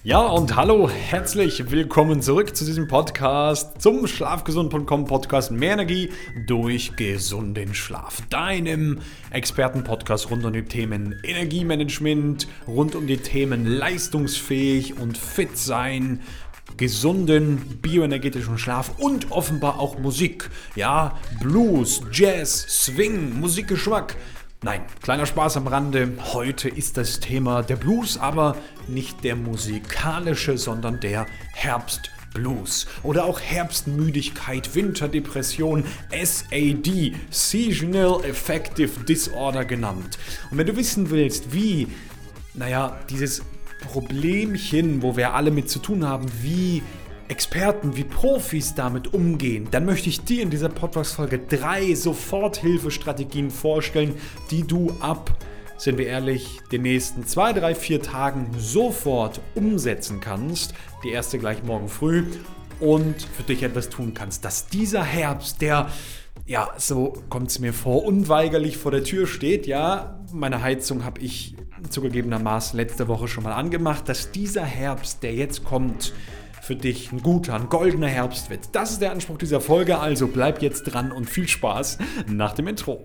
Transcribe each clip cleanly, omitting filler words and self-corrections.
Ja, und hallo, herzlich willkommen zurück zu diesem Podcast, zum Schlafgesund.com Podcast Mehr Energie durch gesunden Schlaf. Deinem Expertenpodcast rund um die Themen Energiemanagement, rund um die Themen leistungsfähig und fit sein, gesunden, bioenergetischen Schlaf und offenbar auch Musik. Ja, Blues, Jazz, Swing, Musikgeschmack. Nein, kleiner Spaß am Rande. Heute ist das Thema der Blues, aber nicht der musikalische, sondern der Herbstblues. Oder auch Herbstmüdigkeit, Winterdepression, SAD, Seasonal Affective Disorder genannt. Und wenn du wissen willst, wie, dieses Problemchen, wo wir alle mit zu tun haben, wie Experten, wie Profis damit umgehen, dann möchte ich dir in dieser Podcast-Folge 3 Soforthilfestrategien vorstellen, die du sind wir ehrlich, den nächsten 2, 3, 4 Tagen sofort umsetzen kannst. Die erste gleich morgen früh und für dich etwas tun kannst, dass dieser Herbst, der, so kommt es mir vor, unweigerlich vor der Tür steht, meine Heizung habe ich zugegebenermaßen letzte Woche schon mal angemacht, dass dieser Herbst, der jetzt kommt, für dich ein guter, ein goldener Herbst wird. Das ist der Anspruch dieser Folge, also bleib jetzt dran und viel Spaß nach dem Intro.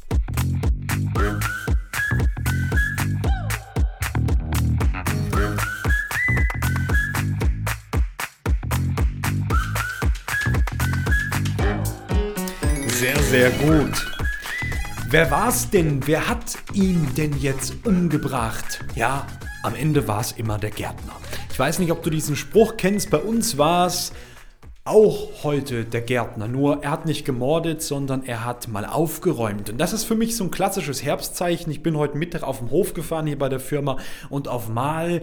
Sehr, sehr gut. Wer war's denn? Wer hat ihn denn jetzt umgebracht? Ja, am Ende war es immer der Gärtner. Ich weiß nicht, ob du diesen Spruch kennst. Bei uns war es auch heute der Gärtner. Nur er hat nicht gemordet, sondern er hat mal aufgeräumt. Und das ist für mich so ein klassisches Herbstzeichen. Ich bin heute Mittag auf dem Hof gefahren hier bei der Firma und auf einmal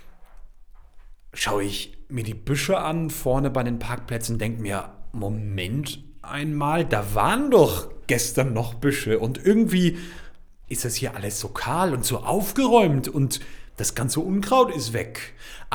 schaue ich mir die Büsche an, vorne bei den Parkplätzen und denke mir, Moment einmal, da waren doch gestern noch Büsche und irgendwie ist das hier alles so kahl und so aufgeräumt und das ganze Unkraut ist weg.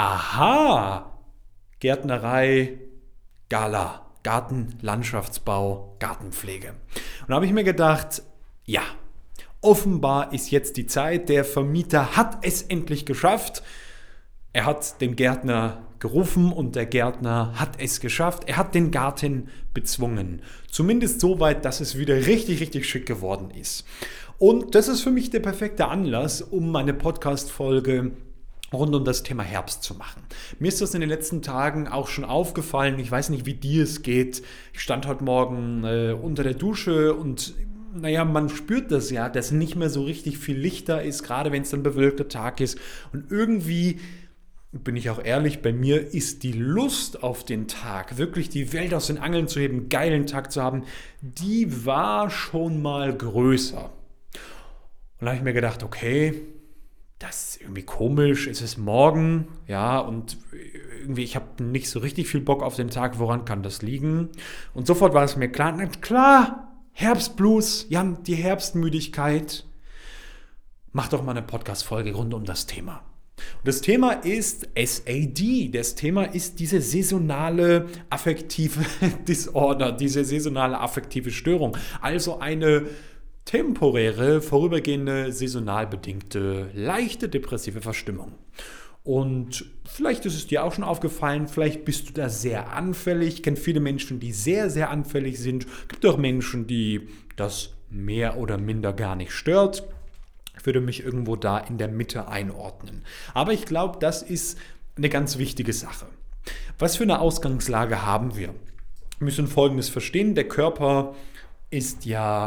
Aha! Gärtnerei, Gala, Garten, Landschaftsbau, Gartenpflege. Und da habe ich mir gedacht, ja, offenbar ist jetzt die Zeit, der Vermieter hat es endlich geschafft. Er hat den Gärtner gerufen und der Gärtner hat es geschafft. Er hat den Garten bezwungen. Zumindest so weit, dass es wieder richtig, richtig schick geworden ist. Und das ist für mich der perfekte Anlass, um meine Podcast-Folge rund um das Thema Herbst zu machen. Mir ist das in den letzten Tagen auch schon aufgefallen. Ich weiß nicht, wie dir es geht. Ich stand heute Morgen unter der Dusche und man spürt das ja, dass nicht mehr so richtig viel Licht da ist, gerade wenn es ein bewölkter Tag ist. Und irgendwie, bin ich auch ehrlich, bei mir ist die Lust auf den Tag, wirklich die Welt aus den Angeln zu heben, einen geilen Tag zu haben, die war schon mal größer. Und da habe ich mir gedacht, okay, das ist irgendwie komisch, es ist morgen, und irgendwie, ich habe nicht so richtig viel Bock auf den Tag, woran kann das liegen? Und sofort war es mir klar, na klar, Herbstblues, die Herbstmüdigkeit. Mach doch mal eine Podcast-Folge rund um das Thema. Und das Thema ist SAD, das Thema ist diese saisonale affektive Disorder, diese saisonale affektive Störung, also eine temporäre, vorübergehende, saisonal bedingte, leichte depressive Verstimmung. Und vielleicht ist es dir auch schon aufgefallen, vielleicht bist du da sehr anfällig. Ich kenne viele Menschen, die sehr, sehr anfällig sind. Es gibt auch Menschen, die das mehr oder minder gar nicht stört. Ich würde mich irgendwo da in der Mitte einordnen. Aber ich glaube, das ist eine ganz wichtige Sache. Was für eine Ausgangslage haben wir? Wir müssen Folgendes verstehen. Der Körper ist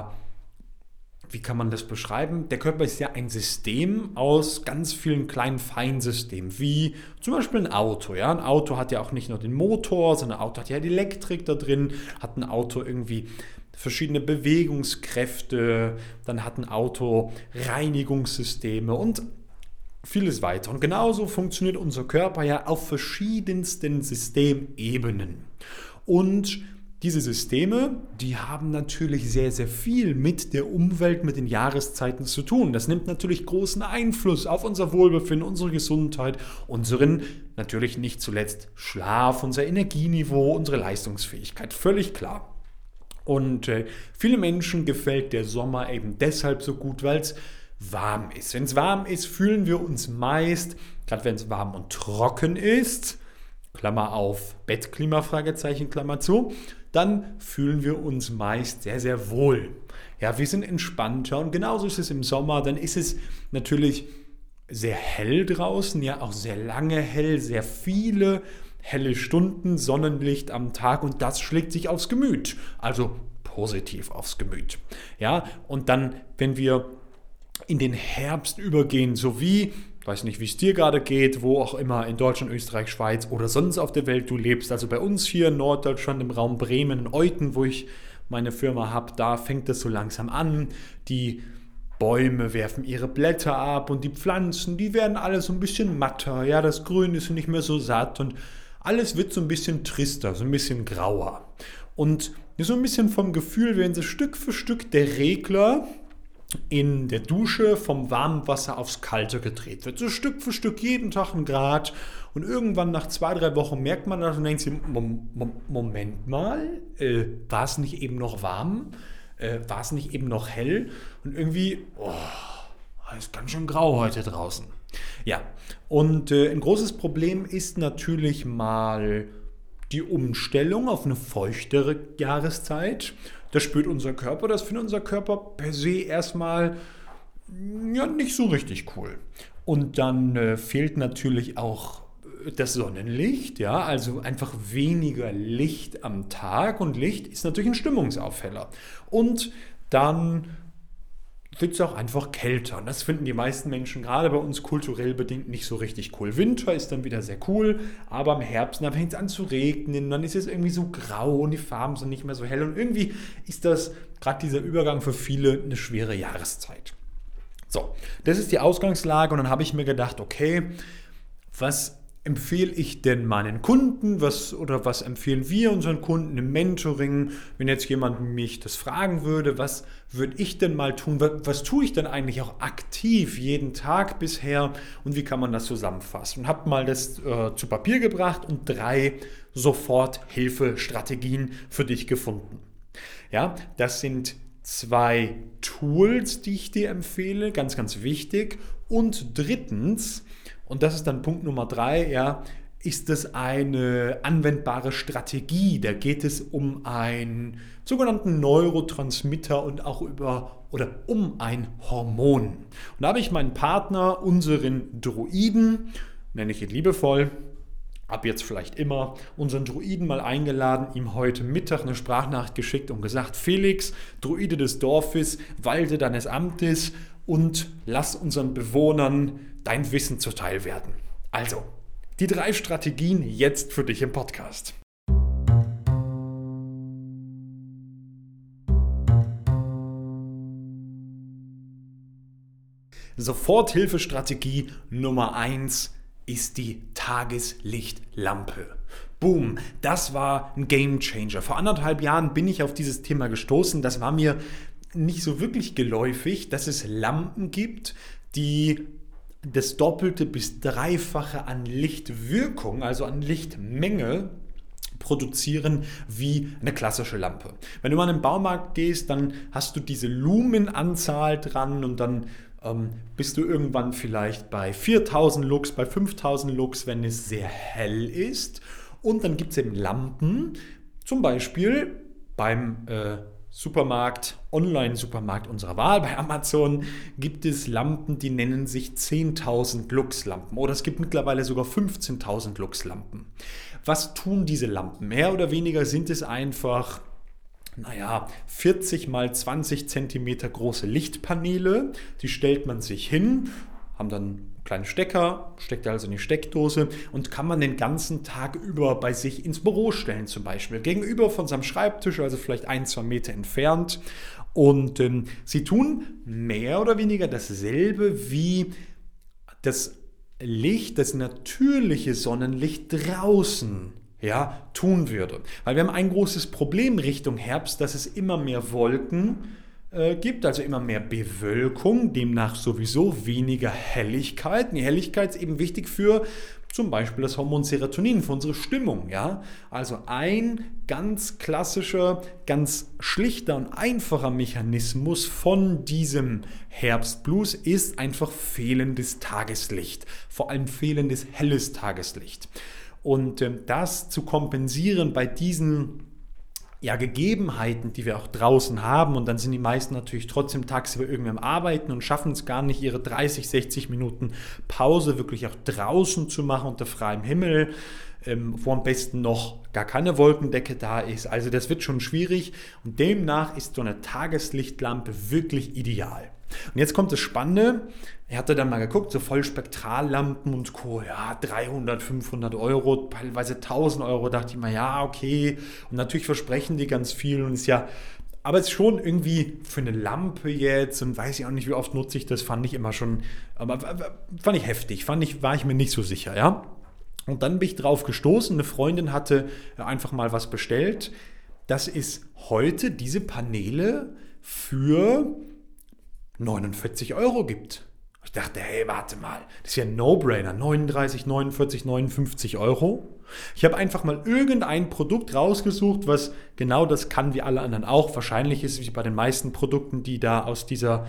wie kann man das beschreiben? Der Körper ist ja ein System aus ganz vielen kleinen Feinsystemen, wie zum Beispiel ein Auto. Ein Auto hat ja auch nicht nur den Motor, sondern ein Auto hat ja die Elektrik da drin, hat ein Auto irgendwie verschiedene Bewegungskräfte, dann hat ein Auto Reinigungssysteme und vieles weiter. Und genauso funktioniert unser Körper ja auf verschiedensten Systemebenen. Und diese Systeme, die haben natürlich sehr, sehr viel mit der Umwelt, mit den Jahreszeiten zu tun. Das nimmt natürlich großen Einfluss auf unser Wohlbefinden, unsere Gesundheit, unseren, natürlich nicht zuletzt, Schlaf, unser Energieniveau, unsere Leistungsfähigkeit. Völlig klar. Und viele Menschen gefällt der Sommer eben deshalb so gut, weil es warm ist. Wenn es warm ist, fühlen wir uns meist gerade wenn es warm und trocken ist, Klammer auf, Bettklima, Fragezeichen, Klammer zu, dann fühlen wir uns meist sehr, sehr wohl. Ja, wir sind entspannter und genauso ist es im Sommer, dann ist es natürlich sehr hell draußen, ja auch sehr lange hell, sehr viele helle Stunden, Sonnenlicht am Tag und das schlägt sich aufs Gemüt, also positiv aufs Gemüt. Ja, und dann, wenn wir in den Herbst übergehen, so wie, ich weiß nicht, wie es dir gerade geht, wo auch immer in Deutschland, Österreich, Schweiz oder sonst auf der Welt du lebst, also bei uns hier in Norddeutschland im Raum Bremen, in Euten, wo ich meine Firma habe, da fängt es so langsam an, die Bäume werfen ihre Blätter ab und die Pflanzen, die werden alle so ein bisschen matter, ja, das Grün ist nicht mehr so satt und alles wird so ein bisschen trister, so ein bisschen grauer. Und so ein bisschen vom Gefühl, wenn so Stück für Stück der Regler in der Dusche vom warmen Wasser aufs Kalte gedreht wird. So Stück für Stück jeden Tag 1 Grad. Und irgendwann nach 2-3 Wochen merkt man das und denkt sich, Moment mal, war es nicht eben noch warm? War es nicht eben noch hell? Und irgendwie, ist ganz schön grau heute draußen. Ja, und ein großes Problem ist natürlich mal die Umstellung auf eine feuchtere Jahreszeit. Das spürt unser Körper, das findet unser Körper per se erstmal nicht so richtig cool. Und dann fehlt natürlich auch das Sonnenlicht, ja, also einfach weniger Licht am Tag und Licht ist natürlich ein Stimmungsaufheller. Und dann wird es auch einfach kälter. Und das finden die meisten Menschen gerade bei uns kulturell bedingt nicht so richtig cool. Winter ist dann wieder sehr cool, aber im Herbst, dann fängt es an zu regnen, dann ist es irgendwie so grau und die Farben sind nicht mehr so hell. Und irgendwie ist das, gerade dieser Übergang für viele, eine schwere Jahreszeit. So, das ist die Ausgangslage und dann habe ich mir gedacht, okay, was empfehle ich denn meinen Kunden, was empfehlen wir unseren Kunden im Mentoring, wenn jetzt jemand mich das fragen würde, was würde ich denn mal tun, was tue ich denn eigentlich auch aktiv jeden Tag bisher und wie kann man das zusammenfassen? Und habe mal das zu Papier gebracht und 3 Soforthilfestrategien für dich gefunden. Ja, das sind 2 Tools, die ich dir empfehle, ganz, ganz wichtig. Und drittens, und das ist dann Punkt Nummer 3, ja, ist es eine anwendbare Strategie. Da geht es um einen sogenannten Neurotransmitter und auch um ein Hormon. Und da habe ich meinen Partner, unseren Druiden, nenne ich ihn liebevoll, ab jetzt vielleicht immer, unseren Druiden mal eingeladen, ihm heute Mittag eine Sprachnachricht geschickt und gesagt, Felix, Druide des Dorfes, walte deines Amtes und lass unseren Bewohnern dein Wissen zuteil werden. Also, die 3 Strategien jetzt für dich im Podcast. Soforthilfestrategie Nummer 1 ist die Tageslichtlampe. Boom, das war ein Gamechanger. Vor 1,5 Jahren bin ich auf dieses Thema gestoßen. Das war mir nicht so wirklich geläufig, dass es Lampen gibt, die das Doppelte bis Dreifache an Lichtwirkung, also an Lichtmenge, produzieren wie eine klassische Lampe. Wenn du mal in den Baumarkt gehst, dann hast du diese Lumenanzahl dran und dann bist du irgendwann vielleicht bei 4000 Lux, bei 5000 Lux, wenn es sehr hell ist. Und dann gibt es eben Lampen, zum Beispiel beim Supermarkt, Online-Supermarkt unserer Wahl, bei Amazon gibt es Lampen, die nennen sich 10.000 Lux-Lampen oder es gibt mittlerweile sogar 15.000 Lux-Lampen. Was tun diese Lampen? Mehr oder weniger sind es einfach 40 mal 20 cm große Lichtpaneele, die stellt man sich hin, haben dann kleinen Stecker, steckt also in die Steckdose und kann man den ganzen Tag über bei sich ins Büro stellen zum Beispiel. Gegenüber von seinem Schreibtisch, also vielleicht 1-2 Meter entfernt. Und sie tun mehr oder weniger dasselbe wie das Licht, das natürliche Sonnenlicht draußen tun würde. Weil wir haben ein großes Problem Richtung Herbst, dass es immer mehr Wolken gibt, also immer mehr Bewölkung, demnach sowieso weniger Helligkeit. Die Helligkeit ist eben wichtig für zum Beispiel das Hormon Serotonin für unsere Stimmung. Ja? Also ein ganz klassischer, ganz schlichter und einfacher Mechanismus von diesem Herbstblues ist einfach fehlendes Tageslicht, vor allem fehlendes helles Tageslicht. Und das zu kompensieren bei diesen Gegebenheiten, die wir auch draußen haben, und dann sind die meisten natürlich trotzdem tagsüber irgendwie am Arbeiten und schaffen es gar nicht, ihre 30, 60 Minuten Pause wirklich auch draußen zu machen unter freiem Himmel, wo am besten noch gar keine Wolkendecke da ist. Also das wird schon schwierig und demnach ist so eine Tageslichtlampe wirklich ideal. Und jetzt kommt das Spannende, er hatte dann mal geguckt, so Vollspektrallampen und Co., 300, 500 Euro, teilweise 1000 Euro, dachte ich mir, okay, und natürlich versprechen die ganz viel und aber es ist schon irgendwie für eine Lampe jetzt und weiß ich auch nicht, wie oft nutze ich das, fand ich immer schon, aber fand ich heftig, war ich mir nicht so sicher, ja. Und dann bin ich drauf gestoßen, eine Freundin hatte einfach mal was bestellt, dass es heute diese Paneele für 49 Euro gibt. Ich dachte, hey, warte mal, das ist ja ein No-Brainer, 39, 49, 59 Euro. Ich habe einfach mal irgendein Produkt rausgesucht, was genau das kann, wie alle anderen auch. Wahrscheinlich ist es wie bei den meisten Produkten, die da aus dieser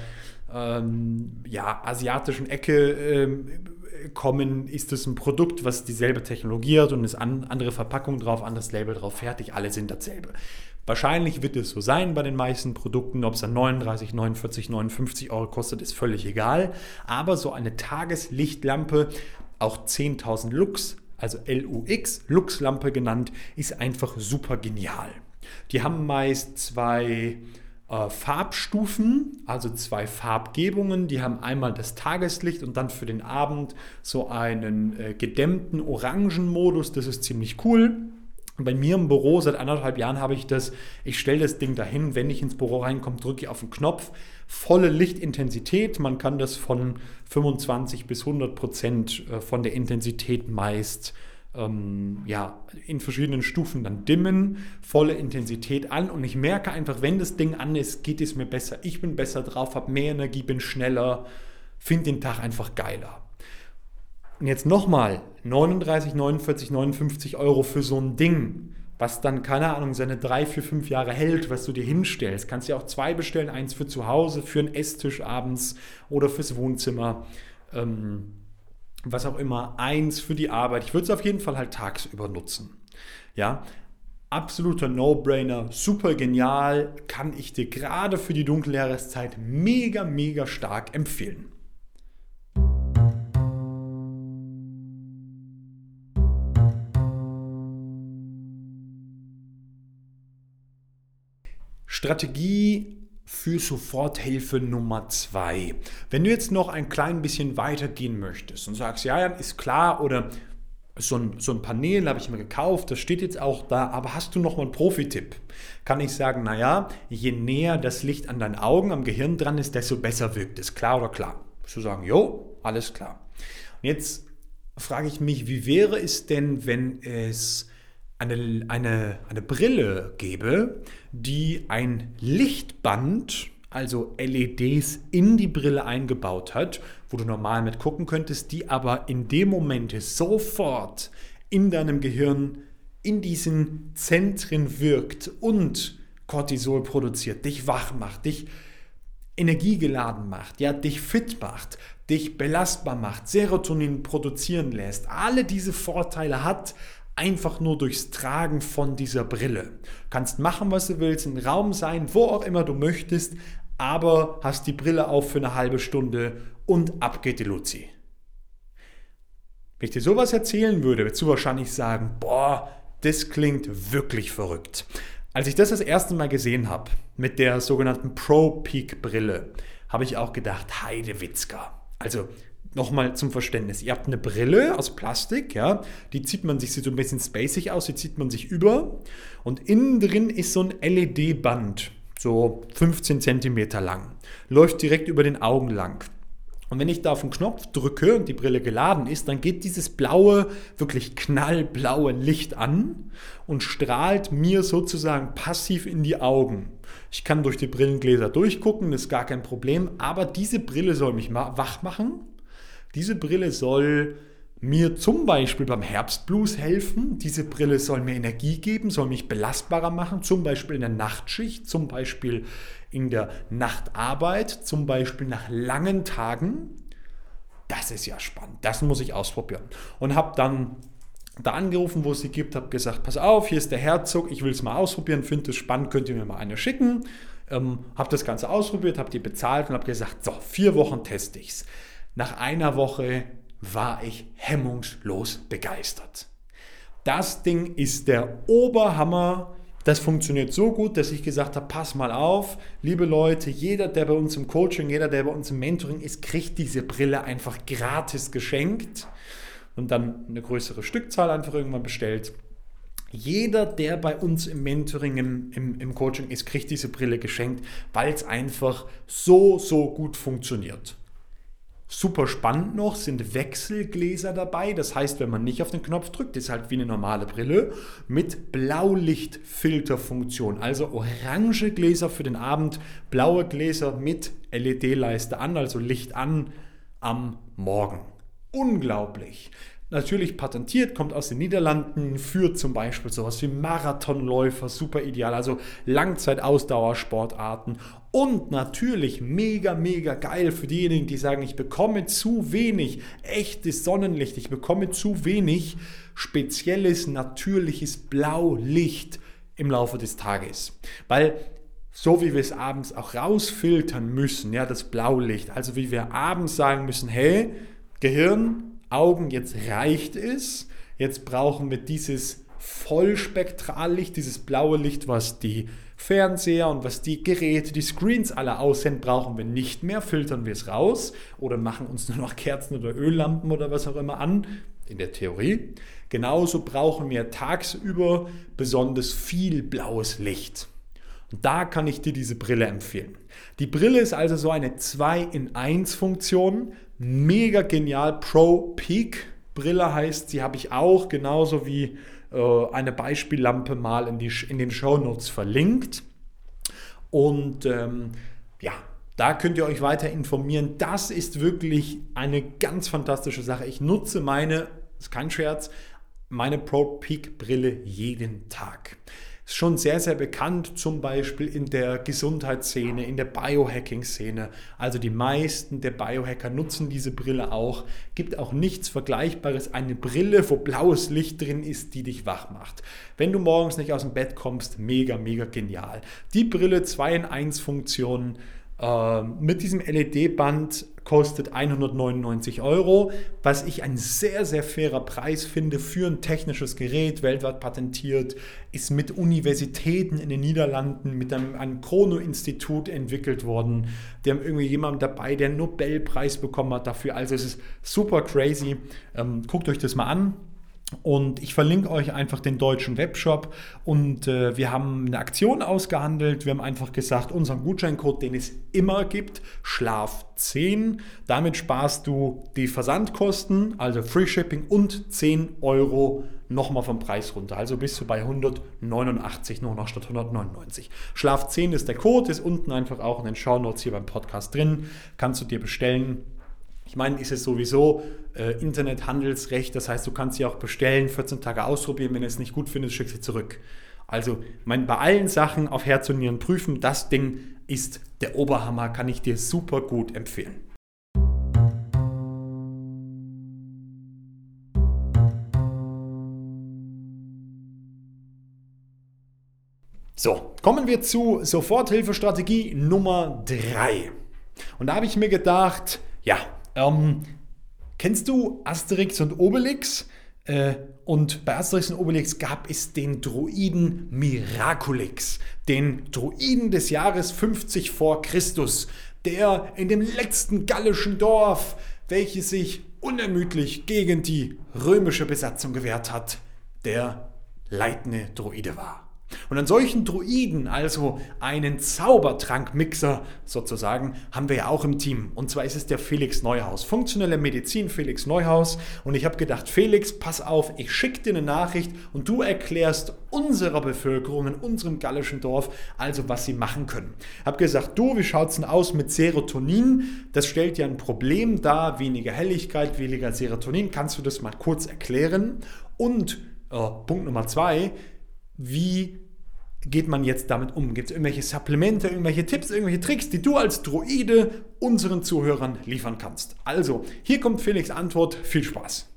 asiatischen Ecke kommen, ist es ein Produkt, was dieselbe Technologie hat und ist andere Verpackung drauf, anderes Label drauf, fertig, alle sind dasselbe. Wahrscheinlich wird es so sein bei den meisten Produkten, ob es dann 39, 49, 59 Euro kostet, ist völlig egal. Aber so eine Tageslichtlampe, auch 10.000 Lux, also LUX, Lux-Lampe genannt, ist einfach super genial. Die haben meist zwei Farbstufen, also zwei Farbgebungen. Die haben einmal das Tageslicht und dann für den Abend so einen gedämmten Orangenmodus. Das ist ziemlich cool. Bei mir im Büro seit 1,5 Jahren habe ich das, ich stelle das Ding dahin, wenn ich ins Büro reinkomme, drücke ich auf den Knopf, volle Lichtintensität, man kann das von 25 bis 100% von der Intensität meist in verschiedenen Stufen dann dimmen, volle Intensität an und ich merke einfach, wenn das Ding an ist, geht es mir besser, ich bin besser drauf, habe mehr Energie, bin schneller, finde den Tag einfach geiler. Und jetzt nochmal 39, 49, 59 Euro für so ein Ding, was dann, keine Ahnung, seine 3, 4, 5 Jahre hält, was du dir hinstellst. Kannst dir auch 2 bestellen, eins für zu Hause, für einen Esstisch abends oder fürs Wohnzimmer, was auch immer, eins für die Arbeit. Ich würde es auf jeden Fall halt tagsüber nutzen. Ja, absoluter No-Brainer, super genial, kann ich dir gerade für die dunkle Jahreszeit mega, mega stark empfehlen. Strategie für Soforthilfe Nummer 2. Wenn du jetzt noch ein klein bisschen weiter gehen möchtest und sagst, ja, ist klar, oder so ein Panel habe ich mir gekauft, das steht jetzt auch da, aber hast du noch mal einen Profi-Tipp? Kann ich sagen, je näher das Licht an deinen Augen, am Gehirn dran ist, desto besser wirkt es. Klar oder klar? Zu sagen, jo, alles klar. Und jetzt frage ich mich, wie wäre es denn, wenn es eine Brille gäbe, die ein Lichtband, also LEDs in die Brille eingebaut hat, wo du normal mit gucken könntest, die aber in dem Moment sofort in deinem Gehirn in diesen Zentren wirkt und Cortisol produziert, dich wach macht, dich energiegeladen macht, dich fit macht, dich belastbar macht, Serotonin produzieren lässt. Alle diese Vorteile hat einfach nur durchs Tragen von dieser Brille. Kannst machen, was du willst, im Raum sein, wo auch immer du möchtest, aber hast die Brille auf für eine halbe Stunde und ab geht die Luzi. Wenn ich dir sowas erzählen würde, würdest du wahrscheinlich sagen, das klingt wirklich verrückt. Als ich das erste Mal gesehen habe, mit der sogenannten Pro-Peak-Brille, habe ich auch gedacht, Heidewitzka. Also nochmal zum Verständnis, ihr habt eine Brille aus Plastik, die zieht man sich, sieht so ein bisschen spacig aus, die zieht man sich über und innen drin ist so ein LED-Band, so 15 cm lang, läuft direkt über den Augen lang. Und wenn ich da auf den Knopf drücke und die Brille geladen ist, dann geht dieses blaue, wirklich knallblaue Licht an und strahlt mir sozusagen passiv in die Augen. Ich kann durch die Brillengläser durchgucken, das ist gar kein Problem, aber diese Brille soll mich wach machen. Diese Brille soll mir zum Beispiel beim Herbstblues helfen. Diese Brille soll mir Energie geben, soll mich belastbarer machen, zum Beispiel in der Nachtschicht, zum Beispiel in der Nachtarbeit, zum Beispiel nach langen Tagen. Das ist ja spannend, das muss ich ausprobieren. Und habe dann da angerufen, wo es sie gibt, habe gesagt, pass auf, hier ist der Herzog, ich will es mal ausprobieren, finde es spannend, könnt ihr mir mal eine schicken. Habe das Ganze ausprobiert, habe die bezahlt und habe gesagt, so, 4 Wochen teste ich es. Nach einer Woche war ich hemmungslos begeistert. Das Ding ist der Oberhammer. Das funktioniert so gut, dass ich gesagt habe, pass mal auf, liebe Leute, jeder, der bei uns im Coaching, jeder, der bei uns im Mentoring ist, kriegt diese Brille einfach gratis geschenkt und dann eine größere Stückzahl einfach irgendwann bestellt. Jeder, der bei uns im Mentoring, im Coaching ist, kriegt diese Brille geschenkt, weil es einfach so gut funktioniert. Super spannend noch sind Wechselgläser dabei. Das heißt, wenn man nicht auf den Knopf drückt, ist halt wie eine normale Brille mit Blaulichtfilterfunktion. Also orange Gläser für den Abend, blaue Gläser mit LED-Leiste an, also Licht an am Morgen. Unglaublich. Natürlich patentiert, kommt aus den Niederlanden, für zum Beispiel sowas wie Marathonläufer, super ideal, also Langzeitausdauersportarten und natürlich mega geil für diejenigen, die sagen, ich bekomme zu wenig echtes Sonnenlicht, ich bekomme zu wenig spezielles, natürliches Blaulicht im Laufe des Tages, weil so wie wir es abends auch rausfiltern müssen, ja, das Blaulicht, also wie wir abends sagen müssen, hey, Gehirn, Augen, jetzt reicht es, jetzt brauchen wir dieses Vollspektrallicht, dieses blaue Licht, was die Fernseher und was die Geräte, die Screens alle aussenden, brauchen wir nicht mehr, filtern wir es raus oder machen uns nur noch Kerzen oder Öllampen oder was auch immer an, in der Theorie. Genauso brauchen wir tagsüber besonders viel blaues Licht. Und da kann ich dir diese Brille empfehlen. Die Brille ist also so eine 2-in-1-Funktion, mega genial. Pro Peak Brille heißt, sie habe ich auch genauso wie eine Beispiellampe mal in den Shownotes verlinkt. Und da könnt ihr euch weiter informieren. Das ist wirklich eine ganz fantastische Sache. Ich nutze ist kein Scherz, meine Pro Peak Brille jeden Tag. Ist schon sehr bekannt, zum Beispiel in der Gesundheitsszene, in der Biohacking-Szene. Also die meisten der Biohacker nutzen diese Brille auch. Gibt auch nichts Vergleichbares. Eine Brille, wo blaues Licht drin ist, die dich wach macht. Wenn du morgens nicht aus dem Bett kommst, mega genial. Die Brille 2-in-1-Funktion mit diesem LED-Band kostet 199 €, was ich ein sehr fairer Preis finde für ein technisches Gerät, weltweit patentiert, ist mit Universitäten in den Niederlanden, mit einem Chrono-Institut entwickelt worden. Die haben irgendwie jemanden dabei, der einen Nobelpreis bekommen hat dafür. Also es ist super crazy. Guckt euch das mal an. Und ich verlinke euch einfach den deutschen Webshop und wir haben eine Aktion ausgehandelt. Wir haben einfach gesagt, unseren Gutscheincode, den es immer gibt, Schlaf10. Damit sparst du die Versandkosten, also Free Shipping und 10 € nochmal vom Preis runter. Also bist du bei 189 nur noch statt 199. Schlaf10 ist der Code, ist unten einfach auch in den Shownotes hier beim Podcast drin. Kannst du dir bestellen. Ich meine, ist es sowieso Internethandelsrecht, das heißt, du kannst sie auch bestellen, 14 Tage ausprobieren, wenn du es nicht gut findest, schickst sie zurück. Also bei allen Sachen auf Herz und Nieren prüfen, das Ding ist der Oberhammer, kann ich dir super gut empfehlen. So, kommen wir zu Soforthilfestrategie Nummer 3. Und da habe ich mir gedacht, kennst du Asterix und Obelix? Und bei Asterix und Obelix gab es den Druiden Miraculix, den Druiden des Jahres 50 vor Christus, der in dem letzten gallischen Dorf, welches sich unermüdlich gegen die römische Besatzung gewehrt hat, der leitende Druide war. Und an solchen Druiden, also einen Zaubertrankmixer sozusagen, haben wir ja auch im Team. Und zwar ist es der Felix Neuhaus, funktionelle Medizin Felix Neuhaus. Und ich habe gedacht, Felix, pass auf, ich schicke dir eine Nachricht und du erklärst unserer Bevölkerung in unserem gallischen Dorf, also was sie machen können. Ich habe gesagt, du, wie schaut es denn aus mit Serotonin? Das stellt ja ein Problem dar, weniger Helligkeit, weniger Serotonin. Kannst du das mal kurz erklären? Und Punkt Nummer 2, wie geht man jetzt damit um? Gibt es irgendwelche Supplemente, irgendwelche Tipps, irgendwelche Tricks, die du als Druide unseren Zuhörern liefern kannst? Also, hier kommt Felix' Antwort. Viel Spaß.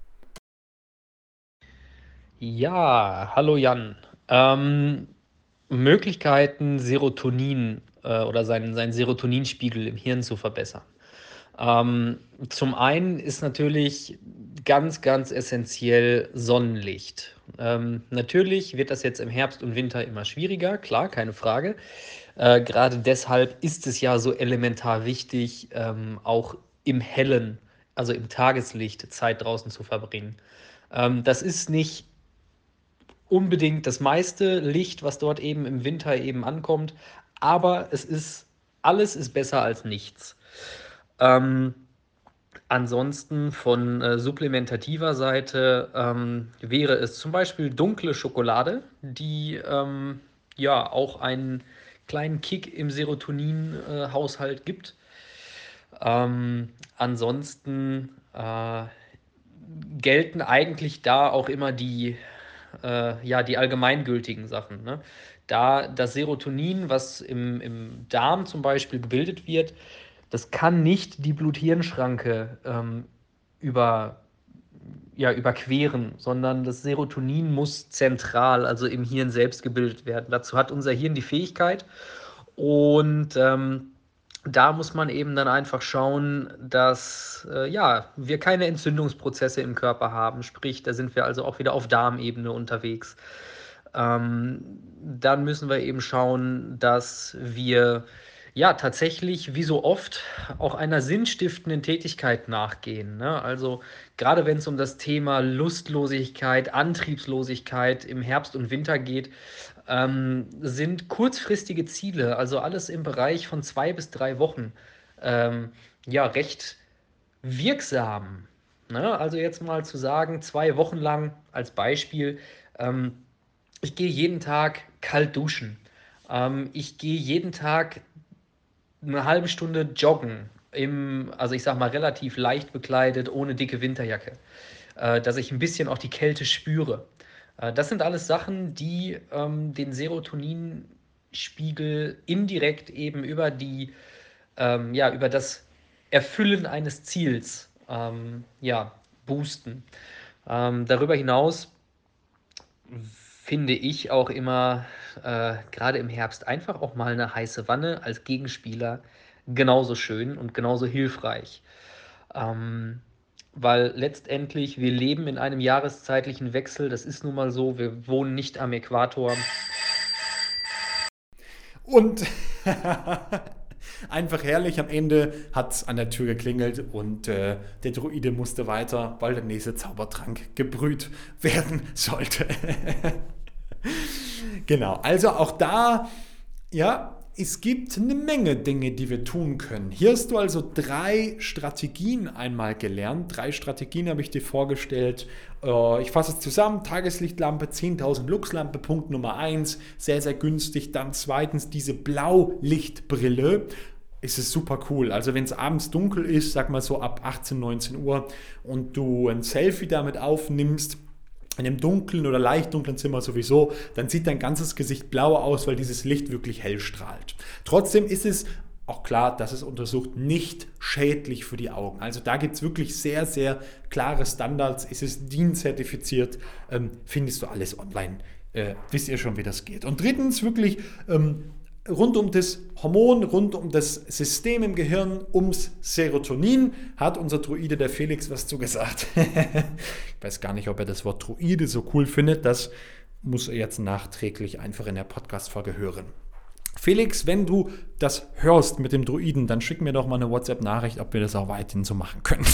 Ja, hallo Jan. Möglichkeiten, Serotonin oder seinen Serotoninspiegel im Hirn zu verbessern. Zum einen ist natürlich ganz, ganz essentiell Sonnenlicht. Natürlich wird das jetzt im Herbst und Winter immer schwieriger, klar, keine Frage. Gerade deshalb ist es ja so elementar wichtig, auch im Hellen, also im Tageslicht, Zeit draußen zu verbringen. Das ist nicht unbedingt das meiste Licht, was dort eben im Winter eben ankommt, aber alles ist besser als nichts. Ähm, Ansonsten von supplementativer Seite wäre es zum Beispiel dunkle Schokolade, die ja auch einen kleinen Kick im Serotonin-Haushalt gibt. Ansonsten gelten eigentlich da auch immer die allgemeingültigen Sachen. Ne? Da das Serotonin, was im Darm zum Beispiel gebildet wird, das kann nicht die Blut-Hirn-Schranke überqueren, sondern das Serotonin muss zentral, also im Hirn selbst gebildet werden. Dazu hat unser Hirn die Fähigkeit und da muss man eben dann einfach schauen, dass wir keine Entzündungsprozesse im Körper haben. Sprich, da sind wir also auch wieder auf Darmebene unterwegs. Dann müssen wir eben schauen, dass wir ja tatsächlich, wie so oft, auch einer sinnstiftenden Tätigkeit nachgehen. Ne? Also gerade wenn es um das Thema Lustlosigkeit, Antriebslosigkeit im Herbst und Winter geht, sind kurzfristige Ziele, also alles im Bereich von 2 bis 3 Wochen, recht wirksam. Ne? Also jetzt mal zu sagen, 2 Wochen lang als Beispiel, ich gehe jeden Tag kalt duschen. Ich gehe jeden Tag eine halbe Stunde joggen, also ich sag mal relativ leicht bekleidet, ohne dicke Winterjacke, dass ich ein bisschen auch die Kälte spüre. Das sind alles Sachen, die den Serotoninspiegel indirekt eben über das Erfüllen eines Ziels boosten. Darüber hinaus finde ich auch immer, gerade im Herbst, einfach auch mal eine heiße Wanne als Gegenspieler genauso schön und genauso hilfreich. Ähm, Weil letztendlich wir leben in einem jahreszeitlichen Wechsel, das ist nun mal so, wir wohnen nicht am Äquator. Und einfach herrlich, am Ende hat es an der Tür geklingelt und der Druide musste weiter, weil der nächste Zaubertrank gebrüht werden sollte. Genau, also auch da, ja, es gibt eine Menge Dinge, die wir tun können. Hier hast du also 3 Strategien einmal gelernt. 3 Strategien habe ich dir vorgestellt. Ich fasse es zusammen. Tageslichtlampe, 10.000 Luxlampe, Punkt Nummer 1. Sehr, sehr günstig. Dann zweitens diese Blaulichtbrille. Es ist super cool. Also wenn es abends dunkel ist, sag mal so ab 18, 19 Uhr und du ein Selfie damit aufnimmst, in einem dunklen oder leicht dunklen Zimmer sowieso, dann sieht dein ganzes Gesicht blau aus, weil dieses Licht wirklich hell strahlt. Trotzdem ist es auch klar, dass es untersucht, nicht schädlich für die Augen. Also da gibt es wirklich sehr, sehr klare Standards. Es ist DIN-zertifiziert, findest du alles online. Wisst ihr schon, wie das geht. Und drittens wirklich rund um das Hormon, rund um das System im Gehirn, ums Serotonin, hat unser Druide, der Felix, was zu gesagt. Ich weiß gar nicht, ob er das Wort Druide so cool findet. Das muss er jetzt nachträglich einfach in der Podcast-Folge hören. Felix, wenn du das hörst mit dem Druiden, dann schick mir doch mal eine WhatsApp-Nachricht, ob wir das auch weiterhin so machen können.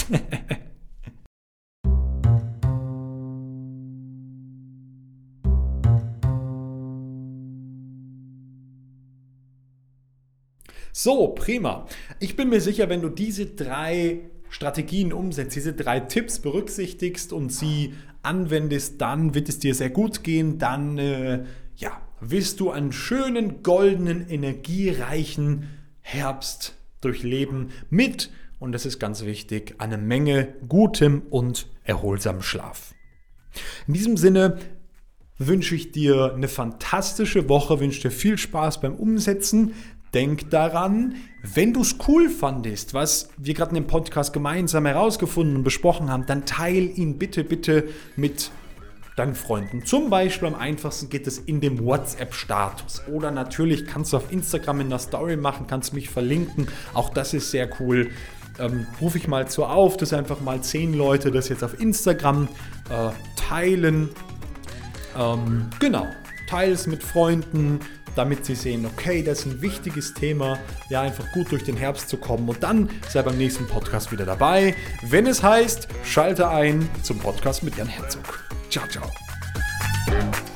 So, prima. Ich bin mir sicher, wenn du diese 3 Strategien umsetzt, diese 3 Tipps berücksichtigst und sie anwendest, dann wird es dir sehr gut gehen. Dann wirst du einen schönen, goldenen, energiereichen Herbst durchleben mit, und das ist ganz wichtig, eine Menge gutem und erholsamem Schlaf. In diesem Sinne wünsche ich dir eine fantastische Woche, wünsche dir viel Spaß beim Umsetzen. Denk daran, wenn du es cool fandest, was wir gerade in dem Podcast gemeinsam herausgefunden und besprochen haben, dann teile ihn bitte mit deinen Freunden. Zum Beispiel am einfachsten geht es in dem WhatsApp-Status. Oder natürlich kannst du auf Instagram in der Story machen, kannst mich verlinken. Auch das ist sehr cool. Rufe ich mal so auf, dass einfach mal 10 Leute das jetzt auf Instagram teilen. Teile es mit Freunden, damit sie sehen, okay, das ist ein wichtiges Thema, ja, einfach gut durch den Herbst zu kommen, und dann sei beim nächsten Podcast wieder dabei, wenn es heißt, schalte ein zum Podcast mit Jan Herzog. Ciao, ciao.